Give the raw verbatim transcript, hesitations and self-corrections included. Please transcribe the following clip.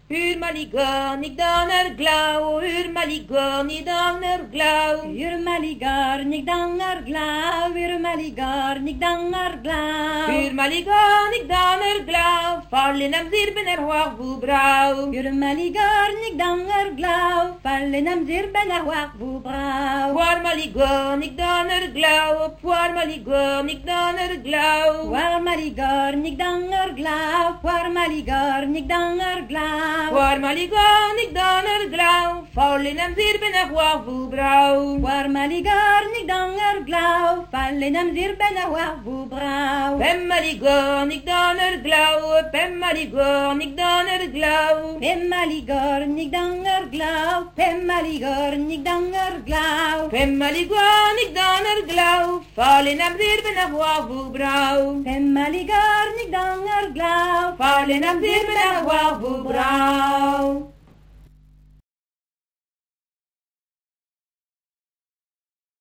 Ur maligar, nik dan er glau, ur maligar, ni dan er glau. Ur maligar, nik dan er glau, ur maligar, nik dan er glau. Ur maligar, nik dan er glau, fallen am zirben er hoag vu brau. Ur maligar, nik dan er glau, fallen am zirben er hoag vu brau. War maligar, nik dan er glau, war maligar, nik dan er glau. War maligar, nik dan er glau, war maligar, nik dan er glau. War maligar, nik dan er glau, fallen am zirben er hoag vu brau. War maligar, nik dan er glau, fallen am zirben er hoag vu brau. Pem maligar, nik dan er glau, pem maligar, nik dan er glau. Pem maligar, nik dan er glau, pem maligar, nik dan er glau. Pem maligar, nik dan er glau, fallen am zirben er hoag vu brau. Pem maligar, nik dan er glau, fallen am zirben er hoag vu brau.